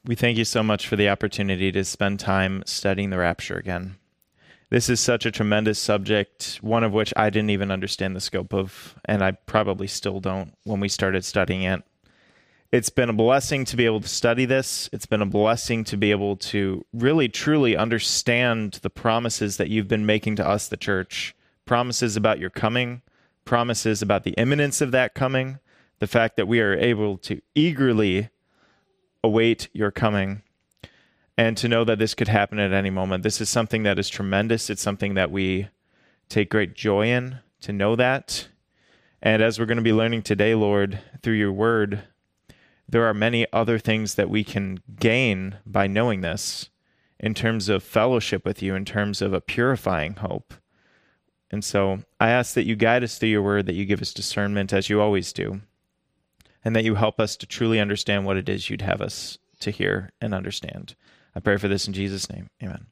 We thank you so much for the opportunity to spend time studying the rapture again. This is such a tremendous subject, one of which I didn't even understand the scope of, and I probably still don't when we started studying it. It's been a blessing to be able to study this. It's been a blessing to be able to really, truly understand the promises that you've been making to us, the church. Promises about your coming, promises about the imminence of that coming, the fact that we are able to eagerly await your coming, and to know that this could happen at any moment. This is something that is tremendous. It's something that we take great joy in, to know that. And as we're going to be learning today, Lord, through your word, there are many other things that we can gain by knowing this in terms of fellowship with you, in terms of a purifying hope. And so I ask that you guide us through your word, that you give us discernment as you always do, and that you help us to truly understand what it is you'd have us to hear and understand. I pray for this in Jesus' name. Amen.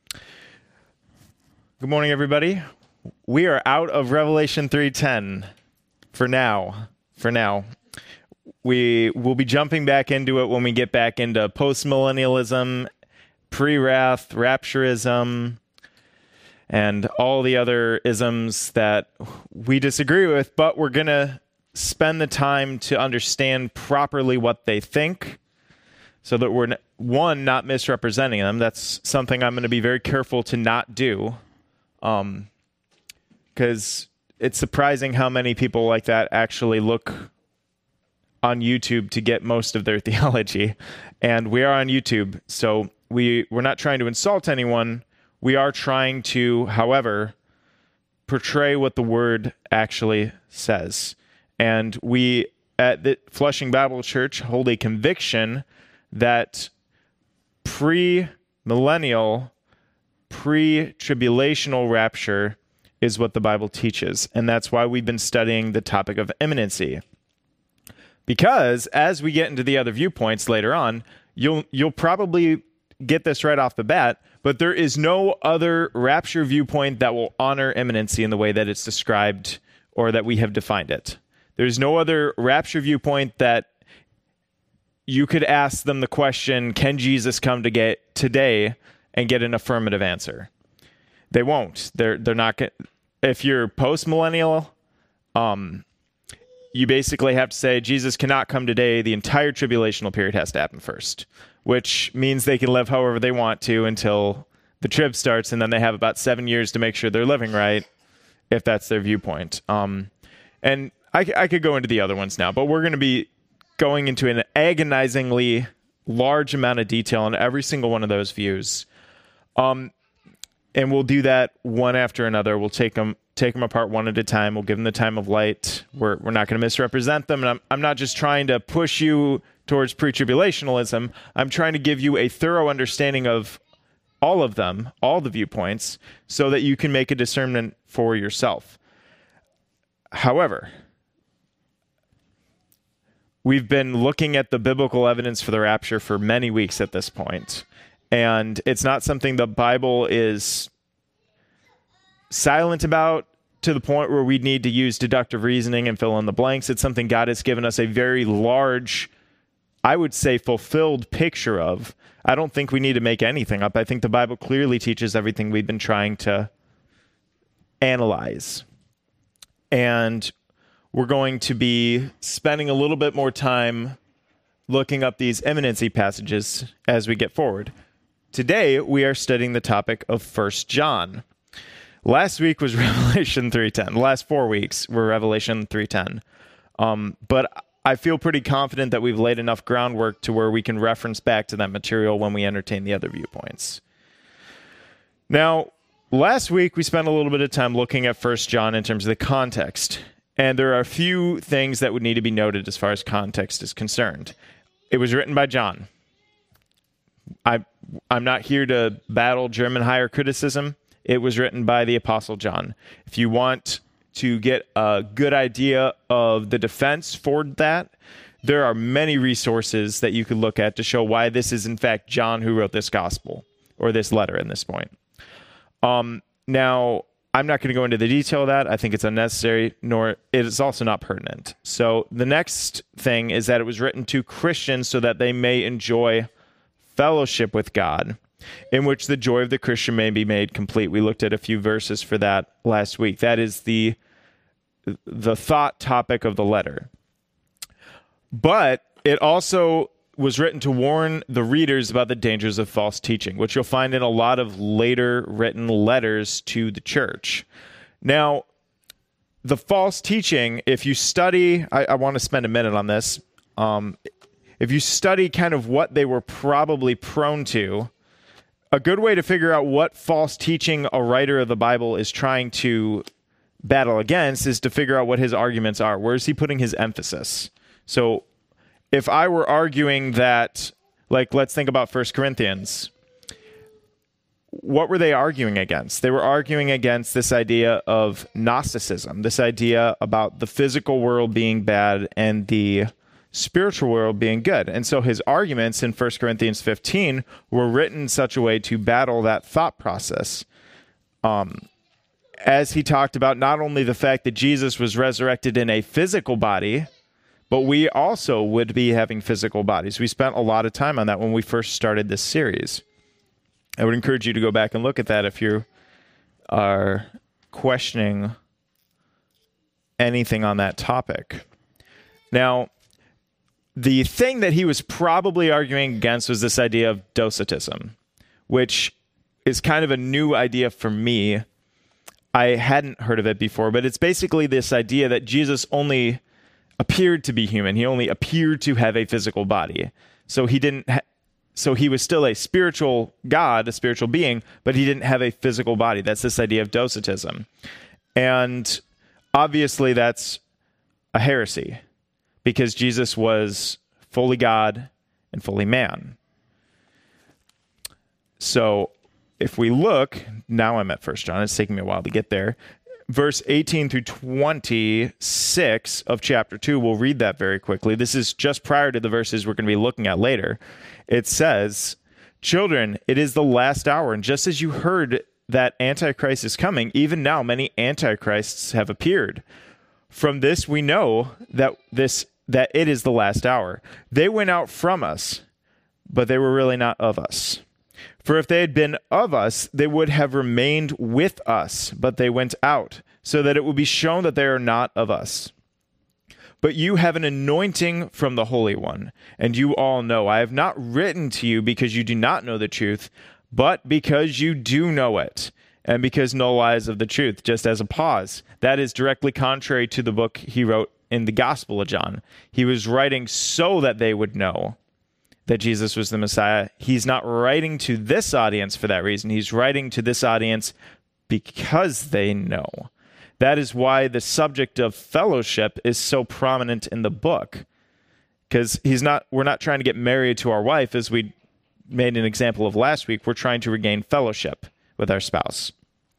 Good morning, everybody. We are out of Revelation 3:10 for now. We will be jumping back into it when we get back into postmillennialism, pre-wrath, rapturism, and all the other isms that we disagree with, but we're going to spend the time to understand properly what they think so that we're, not misrepresenting them. That's something I'm going to be very careful to not do, because it's surprising how many people like that actually look on YouTube to get most of their theology. And we are on YouTube, so we're not trying to insult anyone. We are trying to, however, portray what the word actually says. And we, at the Flushing Bible Church, hold a conviction that pre-millennial, pre-tribulational rapture is what the Bible teaches. And that's why we've been studying the topic of imminency. Because as we get into the other viewpoints later on, you'll probably get this right off the bat, but there is no other rapture viewpoint that will honor imminency in the way that it's described or that we have defined it. There's no other rapture viewpoint that you could ask them the question, can Jesus come today and get an affirmative answer? They won't. They're not. If you're post-millennial, you basically have to say Jesus cannot come today. The entire tribulational period has to happen first, which means they can live however they want to until the trib starts, and then they have about 7 years to make sure they're living right, if that's their viewpoint. And I could go into the other ones now, but we're going to be going into an agonizingly large amount of detail on every single one of those views. And we'll do that one after another. We'll take them apart one at a time. We'll give them the time of light. We're not going to misrepresent them. And I'm not just trying to push you towards pre-tribulationalism. I'm trying to give you a thorough understanding of all of them, all the viewpoints, so that you can make a discernment for yourself. However, we've been looking at the biblical evidence for the rapture for many weeks at this point, and it's not something the Bible is silent about to the point where we need to use deductive reasoning and fill in the blanks. It's something God has given us a very large, I would say, fulfilled picture of. I don't think we need to make anything up. I think the Bible clearly teaches everything we've been trying to analyze. And we're going to be spending a little bit more time looking up these imminency passages as we get forward. Today, we are studying the topic of 1 John. Last week was Revelation 3:10. The last 4 weeks were Revelation 3:10. But I feel pretty confident that we've laid enough groundwork to where we can reference back to that material when we entertain the other viewpoints. Now, last week, we spent a little bit of time looking at 1 John in terms of the context. And there are a few things that would need to be noted as far as context is concerned. It was written by John. I'm not here to battle German higher criticism. It was written by the Apostle John. If you want to get a good idea of the defense for that, there are many resources that you could look at to show why this is, in fact, John who wrote this gospel or this letter at this point. Now, I'm not going to go into the detail of that. I think it's unnecessary, nor it is also not pertinent. So the next thing is that it was written to Christians so that they may enjoy fellowship with God, in which the joy of the Christian may be made complete. We looked at a few verses for that last week. That is the thought topic of the letter. But it also was written to warn the readers about the dangers of false teaching, which you'll find in a lot of later written letters to the church. Now, the false teaching, if you study, I want to spend a minute on this. If you study kind of what they were probably prone to, a good way to figure out what false teaching a writer of the Bible is trying to battle against is to figure out what his arguments are. Where is he putting his emphasis? So if I were arguing that, like, let's think about 1 Corinthians. What were they arguing against? They were arguing against this idea of Gnosticism, this idea about the physical world being bad and the spiritual world being good. And so his arguments in 1 Corinthians 15 were written in such a way to battle that thought process. As he talked about not only the fact that Jesus was resurrected in a physical body, but we also would be having physical bodies. We spent a lot of time on that when we first started this series. I would encourage you to go back and look at that if you are questioning anything on that topic. Now, the thing that he was probably arguing against was this idea of docetism, which is kind of a new idea for me. I hadn't heard of it before, but it's basically this idea that Jesus only appeared to be human. He only appeared to have a physical body. So he was still a spiritual God, a spiritual being, but he didn't have a physical body. That's this idea of docetism. And obviously that's a heresy, because Jesus was fully God and fully man. So if we look, now I'm at 1 John. It's taking me a while to get there. Verse 18 through 26 of chapter 2, we'll read that very quickly. This is just prior to the verses we're going to be looking at later. It says, "Children, it is the last hour, and just as you heard that Antichrist is coming, even now many Antichrists have appeared. From this we know that it is the last hour. They went out from us, but they were really not of us. For if they had been of us, they would have remained with us, but they went out, so that it would be shown that they are not of us. But you have an anointing from the Holy One, and you all know. I have not written to you because you do not know the truth, but because you do know it, and because no lies of the truth." Just as a pause, that is directly contrary to the book he wrote in the Gospel of John. He was writing so that they would know that Jesus was the Messiah. He's not writing to this audience for that reason. He's writing to this audience because they know. That is why the subject of fellowship is so prominent in the book, because we're not trying to get married to our wife, as we made an example of last week. We're trying to regain fellowship with our spouse.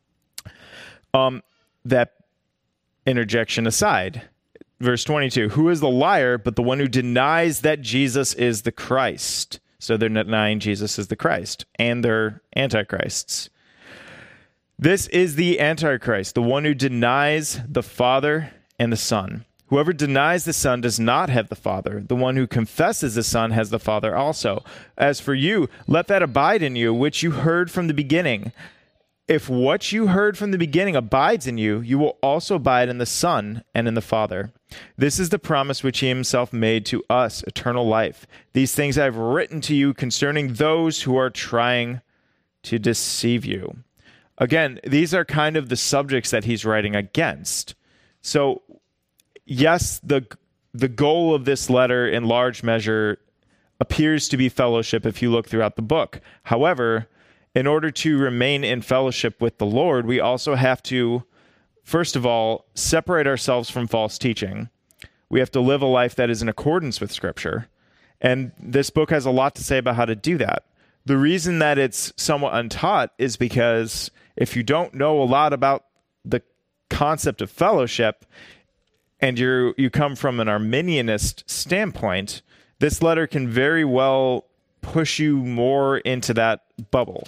That interjection aside, verse 22, "Who is the liar but the one who denies that Jesus is the Christ?" So they're denying Jesus is the Christ, and they're antichrists. "This is the Antichrist, the one who denies the Father and the Son. Whoever denies the Son does not have the Father. The one who confesses the Son has the Father also. As for you, let that abide in you, which you heard from the beginning. If what you heard from the beginning abides in you, you will also abide in the Son and in the Father. This is the promise which he himself made to us, eternal life. These things I have written to you concerning those who are trying to deceive you." Again, these are kind of the subjects that he's writing against. So, yes, the goal of this letter in large measure appears to be fellowship if you look throughout the book. However, in order to remain in fellowship with the Lord, we also have to, first of all, separate ourselves from false teaching. We have to live a life that is in accordance with Scripture. And this book has a lot to say about how to do that. The reason that it's somewhat untaught is because if you don't know a lot about the concept of fellowship, and you come from an Arminianist standpoint, this letter can very well push you more into that bubble.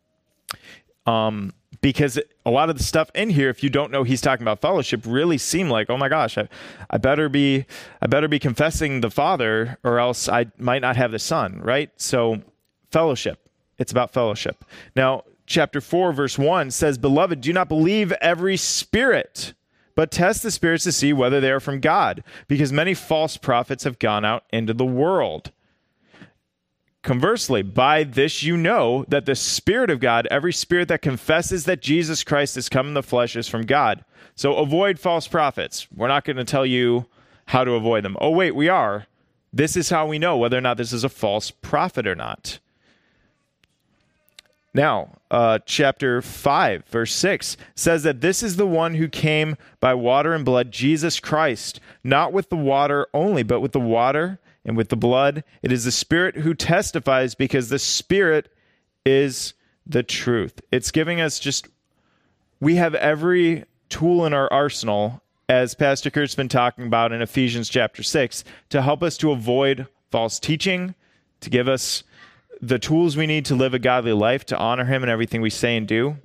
Because a lot of the stuff in here, if you don't know he's talking about fellowship, really seem like, oh my gosh, I better be confessing the Father, or else I might not have the Son, right? So fellowship. It's about fellowship. Now, chapter 4, verse 1 says, "Beloved, do not believe every spirit, but test the spirits to see whether they are from God, because many false prophets have gone out into the world. Conversely, by this you know that the Spirit of God, every spirit that confesses that Jesus Christ has come in the flesh, is from God." So avoid false prophets. We're not going to tell you how to avoid them. Oh, wait, we are. This is how we know whether or not this is a false prophet or not. Now, chapter 5, verse 6 says that this is the one who came by water and blood, Jesus Christ, not with the water only, but with the water and with the blood. It is the Spirit who testifies, because the Spirit is the truth. It's giving us we have every tool in our arsenal, as Pastor Kurt's been talking about in Ephesians chapter 6, to help us to avoid false teaching, to give us the tools we need to live a godly life, to honor him in everything we say and do.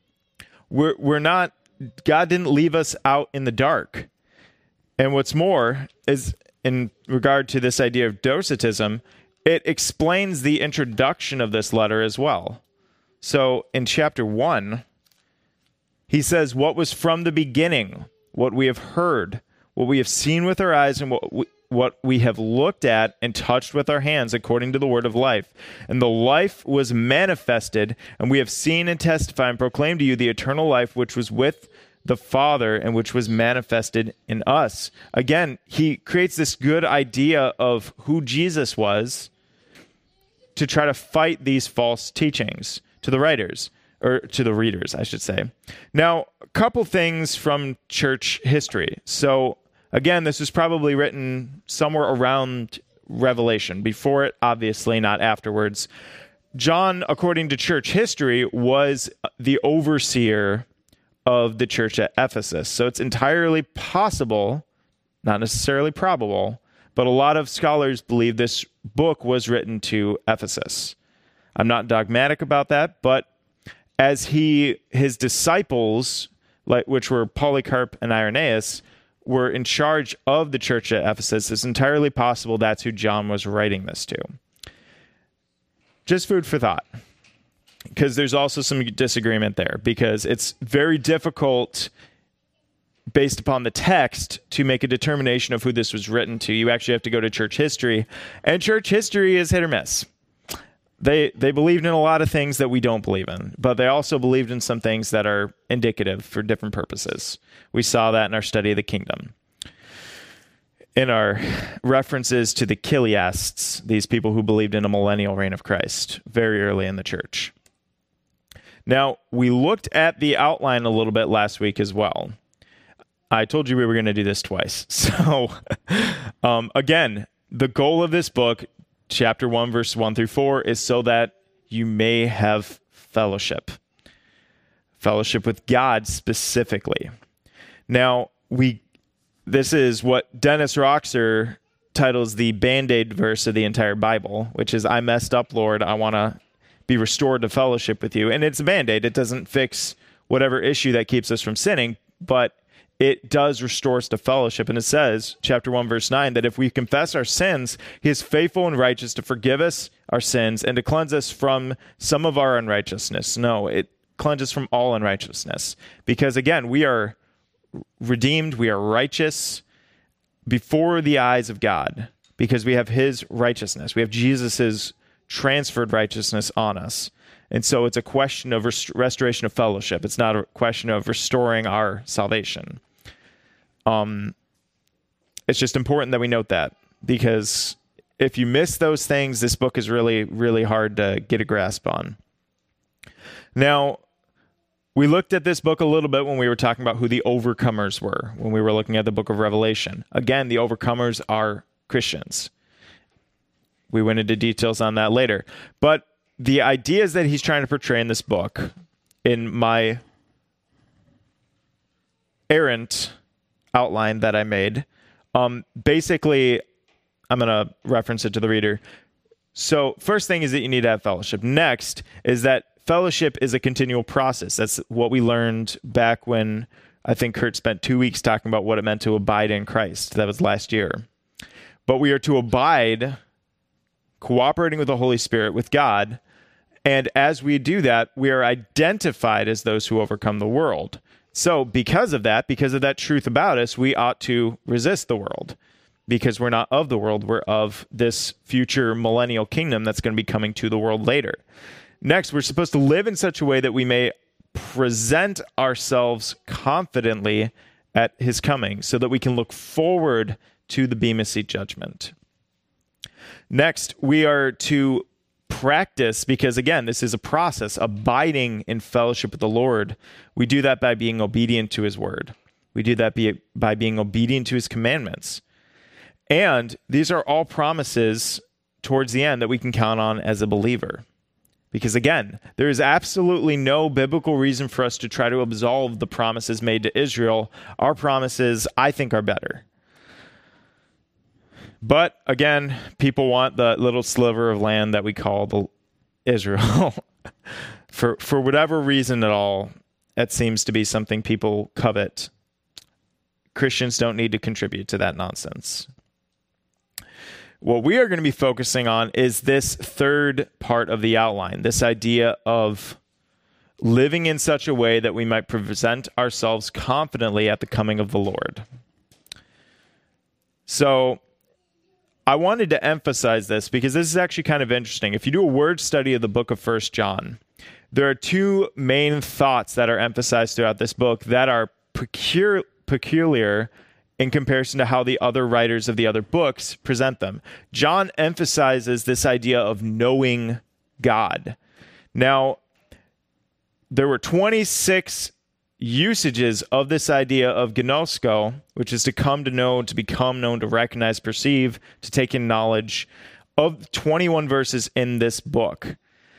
God didn't leave us out in the dark. And what's more is, in regard to this idea of docetism, it explains the introduction of this letter as well. So in chapter 1, he says, "What was from the beginning, what we have heard, what we have seen with our eyes, and what we have looked at and touched with our hands, according to the word of life. And the life was manifested, and we have seen and testified and proclaimed to you the eternal life which was with the Father and which was manifested in us." Again, he creates this good idea of who Jesus was to try to fight these false teachings to the writers, or to the readers, I should say. Now, a couple things from church history. So, again, this was probably written somewhere around Revelation, before it, obviously, not afterwards. John, according to church history, was the overseer of the church at Ephesus. So it's entirely possible, not necessarily probable, but a lot of scholars believe this book was written to Ephesus. I'm not dogmatic about that, but as his disciples, which were Polycarp and Irenaeus, were in charge of the church at Ephesus, it's entirely possible that's who John was writing this to. Just food for thought, because there's also some disagreement there, because it's very difficult, based upon the text, to make a determination of who this was written to. You actually have to go to church history, and church history is hit or miss. They believed in a lot of things that we don't believe in, but they also believed in some things that are indicative for different purposes. We saw that in our study of the kingdom. In our references to the Chiliasts, these people who believed in a millennial reign of Christ very early in the church. Now, we looked at the outline a little bit last week as well. I told you we were going to do this twice. So, again, the goal of this book, chapter 1, verse 1 through 4, is so that you may have fellowship. Fellowship with God specifically. Now, this is what Dennis Roxer titles the Band-Aid verse of the entire Bible, which is, "I messed up, Lord. I want to be restored to fellowship with you." And it's a Band-Aid. It doesn't fix whatever issue that keeps us from sinning, but it does restore us to fellowship. And it says, chapter 1, verse 9, that if we confess our sins, he is faithful and righteous to forgive us our sins and to cleanse us from some of our unrighteousness. No, it cleanses from all unrighteousness. Because again, we are redeemed, we are righteous before the eyes of God, because we have his righteousness. We have Jesus's transferred righteousness on us. And so it's a question of restoration of fellowship. It's not a question of restoring our salvation. It's just important that we note that, because if you miss those things, this book is really, really hard to get a grasp on. Now, we looked at this book a little bit when we were talking about who the overcomers were, when we were looking at the book of Revelation. Again, the overcomers are Christians. We went into details on that later. But the ideas that he's trying to portray in this book, in my errant outline that I made, basically, I'm going to reference it to the reader. So first thing is that you need to have fellowship. Next is that fellowship is a continual process. That's what we learned back when I think Kurt spent 2 weeks talking about what it meant to abide in Christ. That was last year. But we are to abide cooperating with the Holy Spirit, with God. And as we do that, we are identified as those who overcome the world. So because of that truth about us, we ought to resist the world, because we're not of the world. We're of this future millennial kingdom that's going to be coming to the world later. Next, we're supposed to live in such a way that we may present ourselves confidently at his coming, so that we can look forward to the Bema Seat judgment. Next, we are to practice, because again, this is a process, abiding in fellowship with the Lord. We do that by being obedient to his word. We do that by being obedient to his commandments. And these are all promises towards the end that we can count on as a believer. Because again, there is absolutely no biblical reason for us to try to absolve the promises made to Israel. Our promises, I think, are better. But again, people want the little sliver of land that we call Israel. For whatever reason at all, that seems to be something people covet. Christians don't need to contribute to that nonsense. What we are going to be focusing on is this third part of the outline, this idea of living in such a way that we might present ourselves confidently at the coming of the Lord. So I wanted to emphasize this because this is actually kind of interesting. If you do a word study of the book of 1 John, there are two main thoughts that are emphasized throughout this book that are peculiar in comparison to how the other writers of the other books present them. John emphasizes this idea of knowing God. Now, there were 26 usages of this idea of gnosko, which is to come to know, to become known, to recognize, perceive, to take in knowledge, of 21 verses in this book.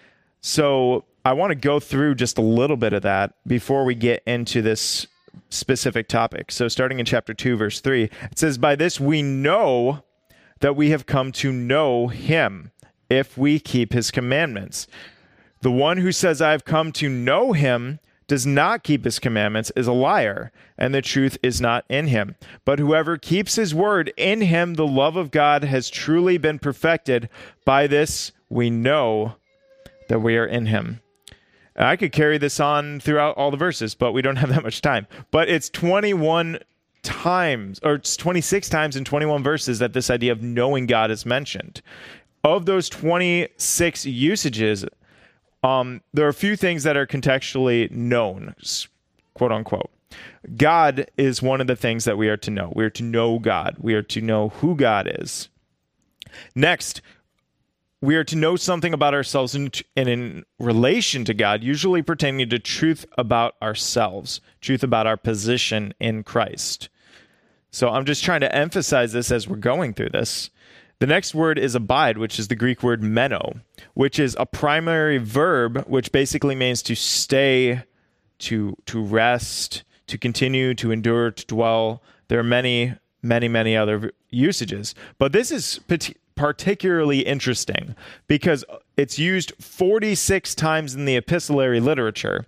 So I want to go through just a little bit of that before we get into this specific topic. So starting in chapter 2, verse 3, it says, "By this we know that we have come to know him, if we keep his commandments. The one who says, I have come to know him, does not keep his commandments, is a liar, and the truth is not in him. But whoever keeps his word, in him the love of God has truly been perfected. By this we know that we are in him." I could carry this on throughout all the verses, but we don't have that much time. But it's 21 times, or it's 26 times in 21 verses that this idea of knowing God is mentioned. Of those 26 usages, there are a few things that are contextually known, quote unquote. God is one of the things that we are to know. We are to know God. We are to know who God is. Next, we are to know something about ourselves and in relation to God, usually pertaining to truth about ourselves, truth about our position in Christ. So I'm just trying to emphasize this as we're going through this. The next word is abide, which is the Greek word meno, which is a primary verb, which basically means to stay, to rest, to continue, to endure, to dwell. There are many, many, many other usages. But this is particularly interesting because it's used 46 times in the epistolary literature.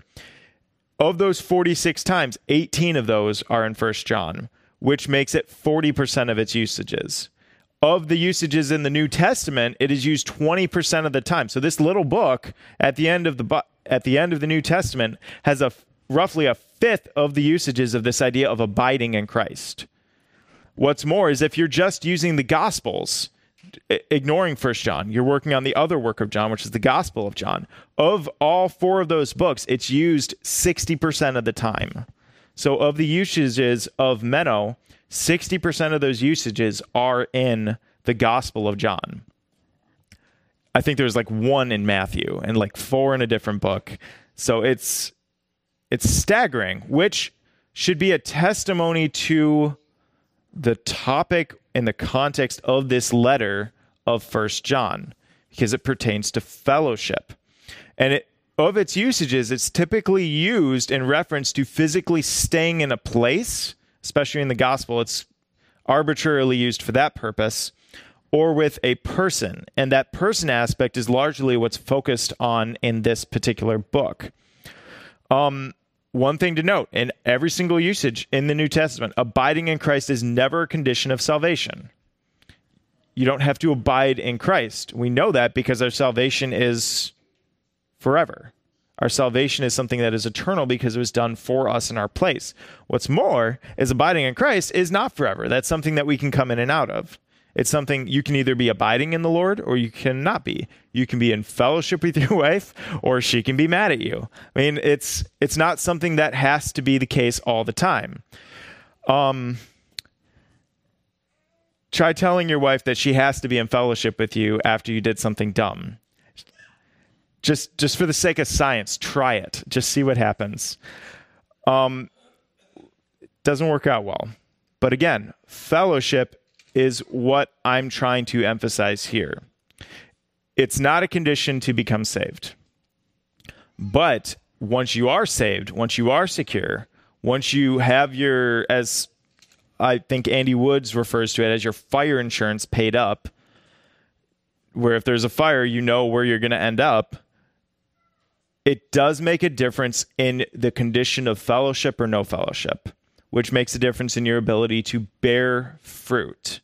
Of those 46 times, 18 of those are in 1 John, which makes it 40% of its usages. Of the usages in the New Testament, it is used 20% of the time. So this little book at the end of the New Testament has roughly a fifth of the usages of this idea of abiding in Christ. What's more is if you're just using the Gospels, ignoring 1 John, you're working on the other work of John, which is the Gospel of John. Of all four of those books, it's used 60% of the time. So of the usages of meno, 60% of those usages are in the Gospel of John. I think there's like 1 in Matthew and like 4 in a different book. So it's staggering, which should be a testimony to the topic in the context of this letter of 1 John, because it pertains to fellowship. And of its usages, it's typically used in reference to physically staying in a place, especially in the gospel. It's arbitrarily used for that purpose, or with a person. And that person aspect is largely what's focused on in this particular book. One thing to note, in every single usage in the New Testament, abiding in Christ is never a condition of salvation. you don't have to abide in Christ. We know that because our salvation is forever. Our salvation is something that is eternal because it was done for us in our place. What's more is abiding in Christ is not forever. That's something that we can come in and out of. It's something you can either be abiding in the Lord or you cannot be. You can be in fellowship with your wife or she can be mad at you. I mean, it's not something that has to be the case all the time. Try telling your wife that she has to be in fellowship with you after you did something dumb. Just for the sake of science, try it. Just see what happens. Doesn't work out well. But again, fellowship is what I'm trying to emphasize here. It's not a condition to become saved. But once you are saved, once you are secure, once you have your, as I think Andy Woods refers to it, as your fire insurance paid up, where if there's a fire, you know where you're going to end up, it does make a difference in the condition of fellowship or no fellowship, which makes a difference in your ability to bear fruit.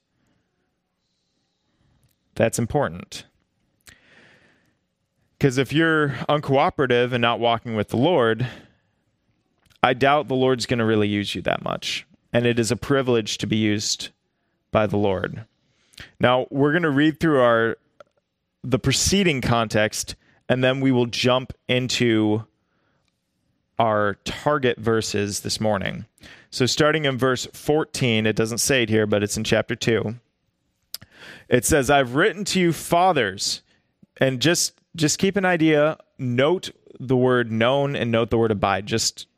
That's important. Because if you're uncooperative and not walking with the Lord, I doubt the Lord's going to really use you that much. And it is a privilege to be used by the Lord. Now, we're going to read through the preceding context, and then we will jump into our target verses this morning. So starting in verse 14, it doesn't say it here, but it's in chapter 2. It says, I've written to you fathers, and just keep an idea, note the word known and note the word abide.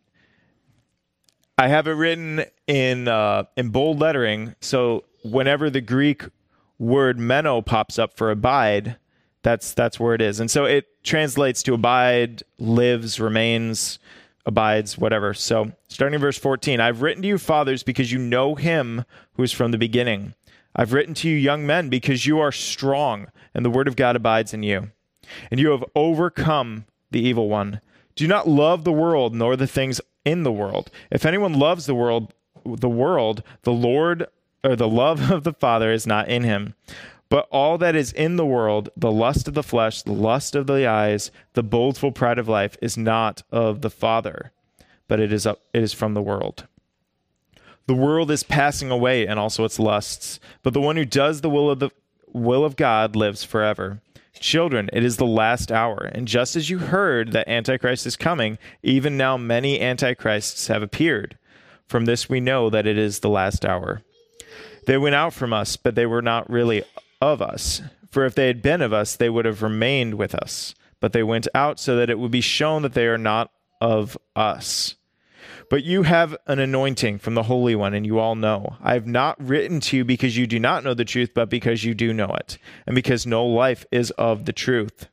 I have it written in bold lettering, so whenever the Greek word meno pops up for abide, that's where it is. And so it translates to abide, lives, remains, abides, whatever. So starting in verse 14, I've written to you fathers because you know him who is from the beginning. I've written to you young men because you are strong and the word of God abides in you. And you have overcome the evil one. Do not love the world nor the things in the world. If anyone loves the world, the Lord or the love of the Father is not in him. But all that is in the world, the lust of the flesh, the lust of the eyes, the boastful pride of life, is not of the Father, but it is from the world. The world is passing away and also its lusts, but the one who does the will of God lives forever. Children, it is the last hour, and just as you heard that Antichrist is coming, even now many Antichrists have appeared. From this we know that it is the last hour. They went out from us, but they were not really of us. For if they had been of us, they would have remained with us. But they went out so that it would be shown that they are not of us. But you have an anointing from the Holy One, and you all know. I have not written to you because you do not know the truth, but because you do know it, and because no life is of the truth.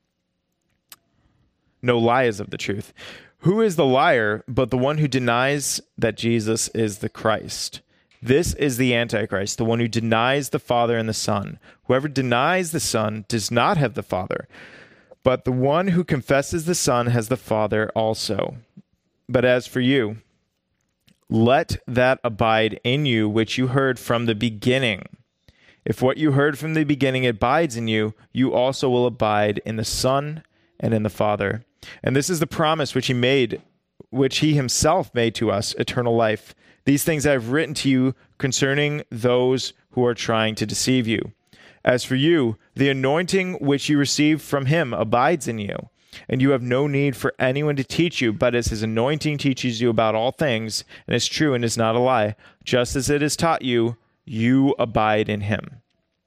No lie is of the truth. Who is the liar but the one who denies that Jesus is the Christ? This is the Antichrist, the one who denies the Father and the Son. Whoever denies the Son does not have the Father, but the one who confesses the Son has the Father also. But as for you, let that abide in you which you heard from the beginning. If what you heard from the beginning abides in you, you also will abide in the Son and in the Father. And this is the promise which he himself made to us, eternal life. These things I have written to you concerning those who are trying to deceive you. As for you, the anointing which you received from him abides in you, and you have no need for anyone to teach you, but as his anointing teaches you about all things, and is true and is not a lie, just as it has taught you, you abide in him.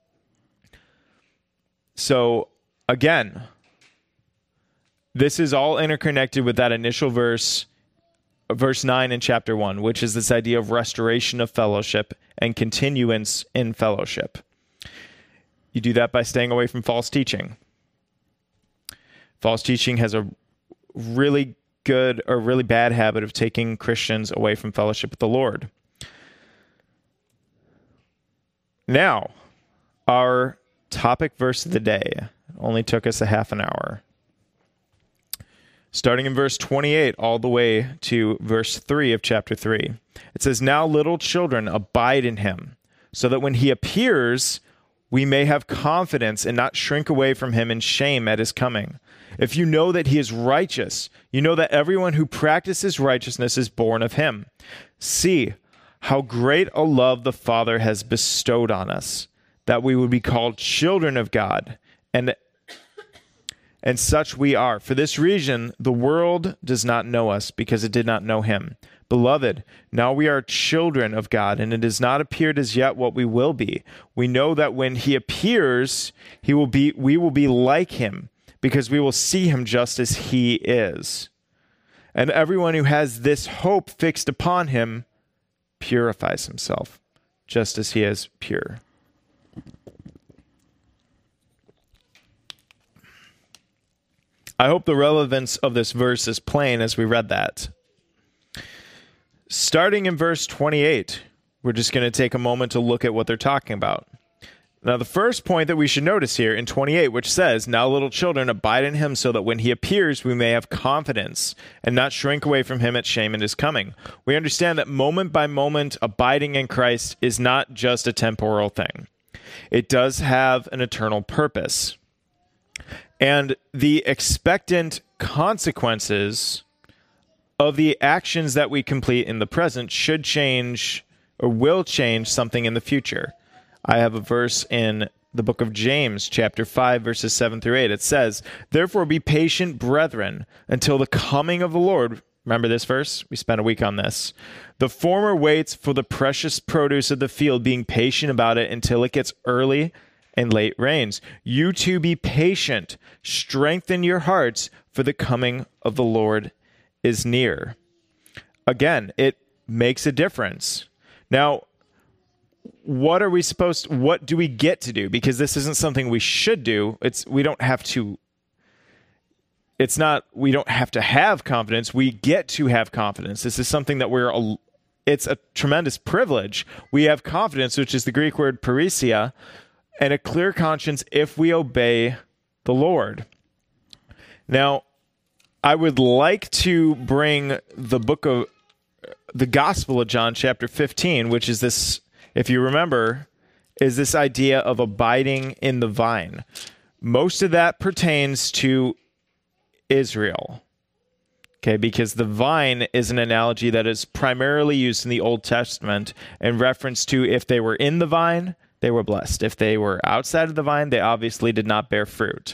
So, again, this is all interconnected with that initial verse 9 in chapter 1, which is this idea of restoration of fellowship and continuance in fellowship. You do that by staying away from false teaching. False teaching has a really good or really bad habit of taking Christians away from fellowship with the Lord. Now, our topic verse of the day only took us a half an hour. Starting in verse 28 all the way to verse 3 of chapter 3. It says, Now little children, abide in him, so that when he appears, we may have confidence and not shrink away from him in shame at his coming. If you know that he is righteous, you know that everyone who practices righteousness is born of him. See how great a love the Father has bestowed on us, that we would be called children of God, and such we are. For this reason, the world does not know us, because it did not know him. Beloved, now we are children of God, and it has not appeared as yet what we will be. We know that when he appears, we will be like him, because we will see him just as he is. And everyone who has this hope fixed upon him purifies himself, just as he is pure. I hope the relevance of this verse is plain as we read that. Starting in verse 28, we're just going to take a moment to look at what they're talking about. Now, the first point that we should notice here in 28, which says, "Now little children, abide in him, so that when he appears, we may have confidence and not shrink away from him at shame in his coming." We understand that moment by moment, abiding in Christ is not just a temporal thing. It does have an eternal purpose. And the expectant consequences of the actions that we complete in the present should change or will change something in the future. I have a verse in the book of James, chapter 5, verses 7 through 8. It says, "Therefore be patient, brethren, until the coming of the Lord." Remember this verse? We spent a week on this. "The former waits for the precious produce of the field, being patient about it until it gets early and late rains. You too be patient. Strengthen your hearts, for the coming of the Lord is near." Again, it makes a difference. Now, what do we get to do? Because this isn't something we should do. We don't have to have confidence. We get to have confidence. This is something that it's a tremendous privilege. We have confidence, which is the Greek word parisia, and a clear conscience if we obey the Lord. Now, I would like to bring the Gospel of John, chapter 15, which is this, if you remember, is this idea of abiding in the vine. Most of that pertains to Israel, okay, because the vine is an analogy that is primarily used in the Old Testament in reference to if they were in the vine, they were blessed. If they were outside of the vine, they obviously did not bear fruit.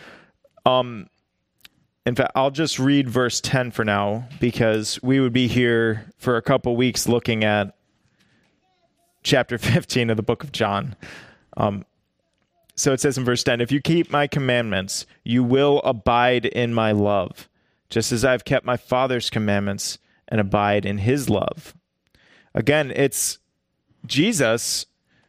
In fact, I'll just read verse 10 for now, because we would be here for a couple weeks looking at chapter 15 of the book of John. So it says in verse 10, "If you keep my commandments, you will abide in my love, just as I've kept my Father's commandments and abide in his love." Again, it's Jesus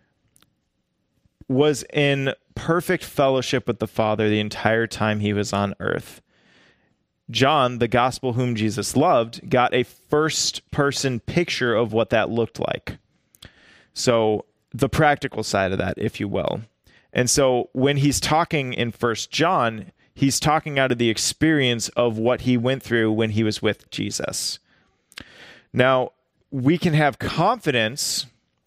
was in perfect fellowship with the Father the entire time he was on earth. John, the gospel whom Jesus loved, got a first-person picture of what that looked like. So the practical side of that, if you will. And so when he's talking in 1 John, he's talking out of the experience of what he went through when he was with Jesus. Now, we can have confidence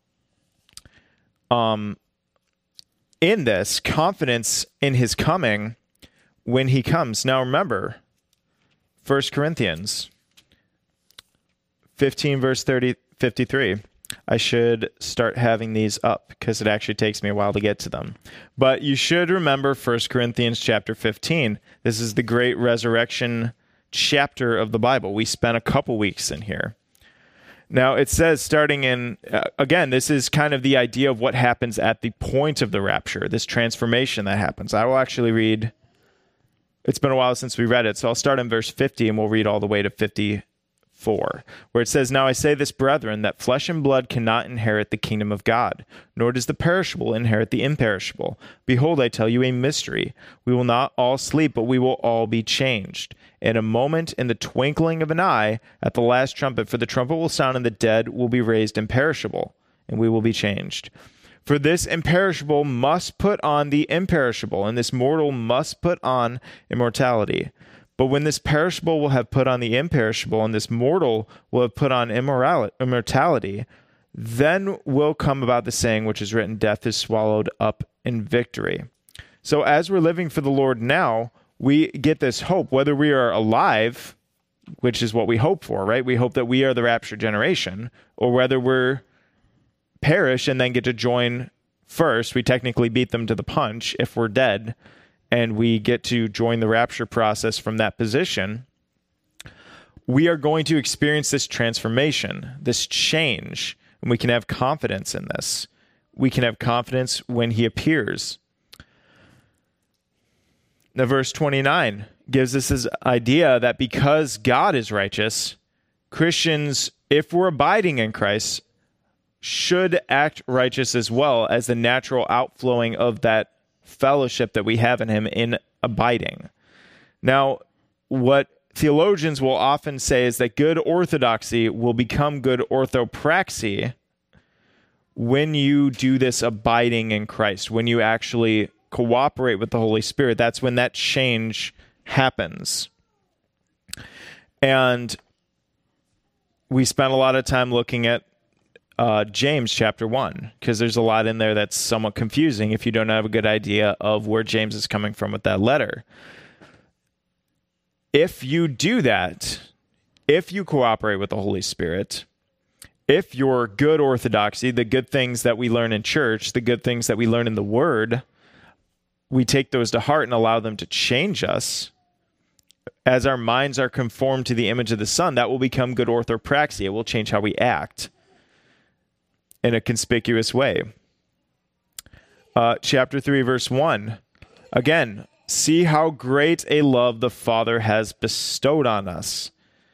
in this, confidence in his coming when he comes. Now remember, 1 Corinthians 15, verse 53. I should start having these up because it actually takes me a while to get to them. But you should remember 1 Corinthians chapter 15. This is the great resurrection chapter of the Bible. We spent a couple weeks in here. Now, it says, starting in, again, this is kind of the idea of what happens at the point of the rapture, this transformation that happens. I will actually read, it's been a while since we read it, so I'll start in verse 50 and we'll read all the way to 54, where it says, "Now I say this, brethren, that flesh and blood cannot inherit the kingdom of God, nor does the perishable inherit the imperishable. Behold, I tell you a mystery. We will not all sleep, but we will all be changed. In a moment, in the twinkling of an eye, at the last trumpet, for the trumpet will sound, and the dead will be raised imperishable, and we will be changed. For this imperishable must put on the imperishable, and this mortal must put on immortality. But when this perishable will have put on the imperishable, and this mortal will have put on immortality, then will come about the saying which is written, death is swallowed up in victory. So as we're living for the Lord now, we get this hope, whether we are alive, which is what we hope for, right? We hope that we are the rapture generation, or whether we're perish and then get to join first. We technically beat them to the punch if we're dead, and we get to join the rapture process from that position. We are going to experience this transformation, this change, and we can have confidence in this. We can have confidence when he appears. Now, verse 29 gives us this idea that because God is righteous, Christians, if we're abiding in Christ, should act righteous as well, as the natural outflowing of that fellowship that we have in him in abiding. Now, what theologians will often say is that good orthodoxy will become good orthopraxy when you do this abiding in Christ, when you actually cooperate with the Holy Spirit. That's when that change happens. And we spent a lot of time looking at James chapter 1, because there's a lot in there that's somewhat confusing if you don't have a good idea of where James is coming from with that letter. If you do that, if you cooperate with the Holy Spirit, if your good orthodoxy, the good things that we learn in church, the good things that we learn in the Word, we take those to heart and allow them to change us, as our minds are conformed to the image of the Son, that will become good orthopraxy. It will change how we act in a conspicuous way. Chapter 3, verse 1. Again, see how great a love the Father has bestowed on us,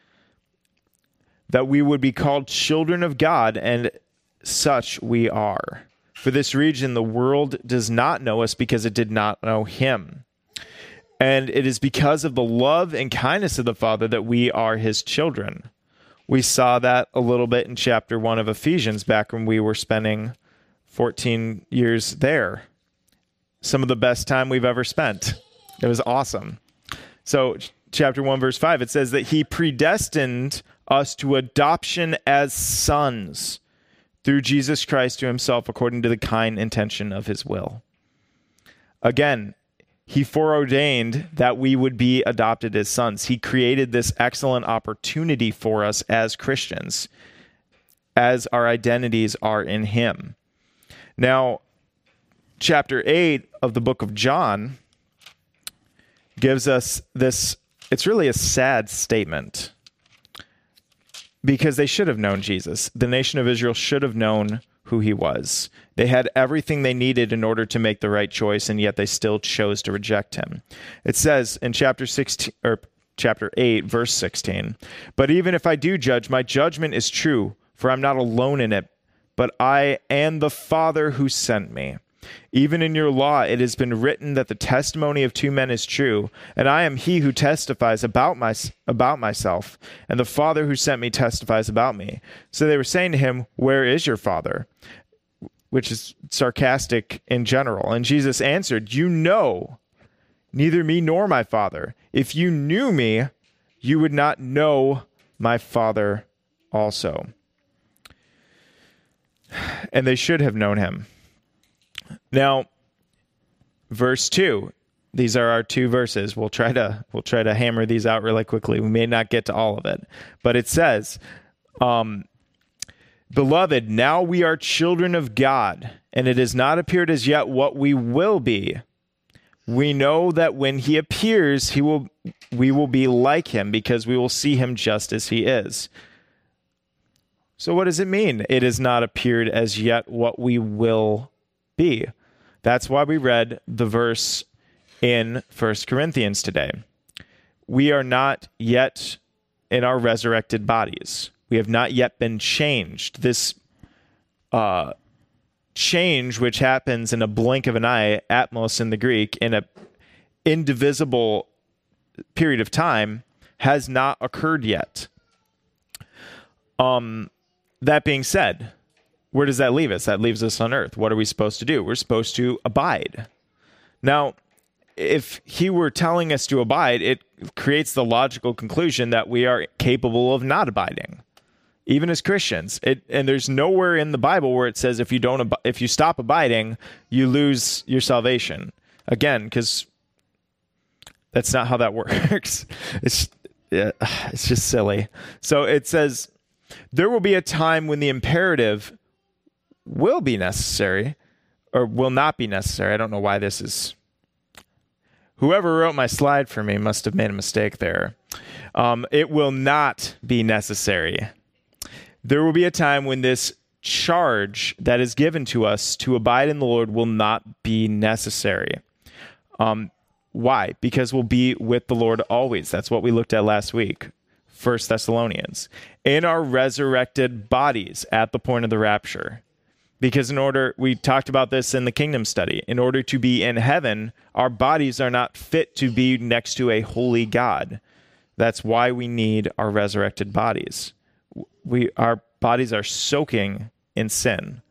that we would be called children of God, and such we are. For this reason, the world does not know us, because it did not know him. And it is because of the love and kindness of the Father that we are his children. We saw that a little bit in chapter 1 of Ephesians, back when we were spending 14 years there. Some of the best time we've ever spent. It was awesome. So chapter 1, verse 5, it says that he predestined us to adoption as sons through Jesus Christ to himself, according to the kind intention of his will. Again, he foreordained that we would be adopted as sons. He created this excellent opportunity for us as Christians, as our identities are in him. Now, chapter 8 of the book of John gives us this, it's really a sad statement, because they should have known Jesus. The nation of Israel should have known who he was. They had everything they needed in order to make the right choice, and yet they still chose to reject him. It says in chapter 8, verse 16, "But even if I do judge, my judgment is true, for I'm not alone in it, but I and the Father who sent me. Even in your law it has been written that the testimony of two men is true, and I am he who testifies about myself, and the Father who sent me testifies about me." So they were saying to him, "Where is your Father?" Which is sarcastic in general. And Jesus answered, "You know neither me nor my Father. If you knew me, you would not know my Father also." And they should have known him. Now, verse 2. These are our two verses. We'll try to hammer these out really quickly. We may not get to all of it, but it says, "Beloved, now we are children of God, and it has not appeared as yet what we will be. We know that when he appears, we will be like him, because we will see him just as he is." So what does it mean? It has not appeared as yet what we will be. That's why we read the verse in 1 Corinthians today. We are not yet in our resurrected bodies. We have not yet been changed. This change, which happens in a blink of an eye, atmos in the Greek, in an indivisible period of time, has not occurred yet. That being said, where does that leave us? That leaves us on earth. What are we supposed to do? We're supposed to abide. Now, if he were telling us to abide, it creates the logical conclusion that we are capable of not abiding. even as Christians. And there's nowhere in the Bible where it says if you stop abiding, you lose your salvation. Again, because that's not how that works. It's just silly. So it says, there will be a time when the imperative will be necessary or will not be necessary. I don't know why this is... Whoever wrote my slide for me must have made a mistake there. It will not be necessary. There will be a time when this charge that is given to us to abide in the Lord will not be necessary. Why? Because we'll be with the Lord always. That's what we looked at last week. 1 Thessalonians. In our resurrected bodies at the point of the rapture. Because we talked about this in the kingdom study, in order to be in heaven, our bodies are not fit to be next to a holy God. That's why we need our resurrected bodies. Our bodies are soaking in sin.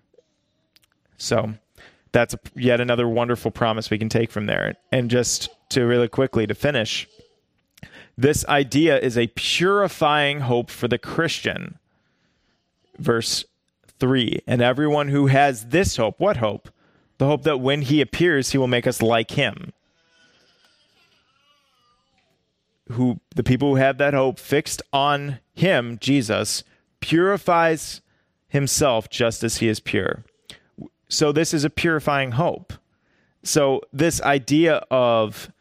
So that's yet another wonderful promise we can take from there. And just to really quickly to finish, this idea is a purifying hope for the Christian. Verse 3, and everyone who has this hope, what hope? The hope that when he appears, he will make us like him. The people who have that hope fixed on him, Jesus, purifies himself just as he is pure. So this is a purifying hope. So this idea of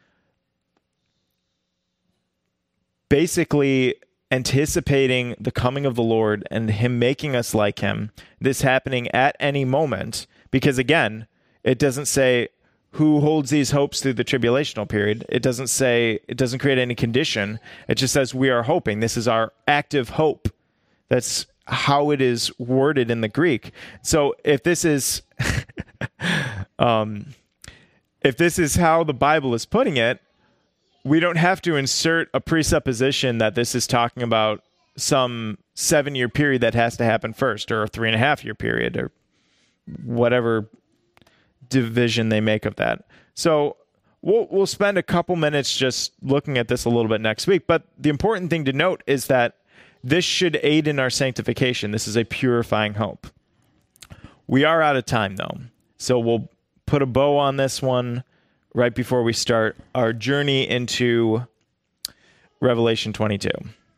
basically anticipating the coming of the Lord and him making us like him, this happening at any moment, because again, it doesn't say who holds these hopes through the tribulational period. It doesn't create any condition. It just says we are hoping. This is our active hope. That's how it is worded in the Greek. So if this is if this is how the Bible is putting it, we don't have to insert a presupposition that this is talking about some 7-year period that has to happen first, or a 3.5-year period, or whatever division they make of that. So we'll spend a couple minutes just looking at this a little bit next week. But the important thing to note is that this should aid in our sanctification. This is a purifying hope. We are out of time, though. So we'll put a bow on this one right before we start our journey into Revelation 22.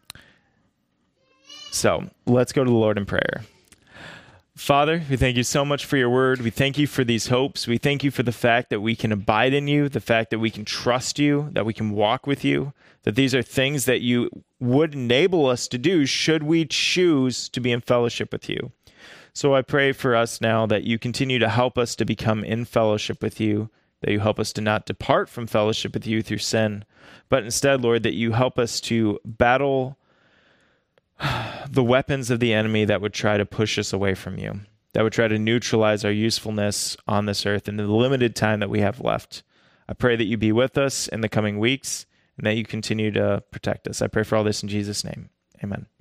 So let's go to the Lord in prayer. Father, we thank you so much for your word. We thank you for these hopes. We thank you for the fact that we can abide in you, the fact that we can trust you, that we can walk with you, that these are things that you would enable us to do should we choose to be in fellowship with you. So I pray for us now that you continue to help us to become in fellowship with you, that you help us to not depart from fellowship with you through sin, but instead, Lord, that you help us to battle the weapons of the enemy that would try to push us away from you, that would try to neutralize our usefulness on this earth in the limited time that we have left. I pray that you be with us in the coming weeks and that you continue to protect us. I pray for all this in Jesus' name. Amen.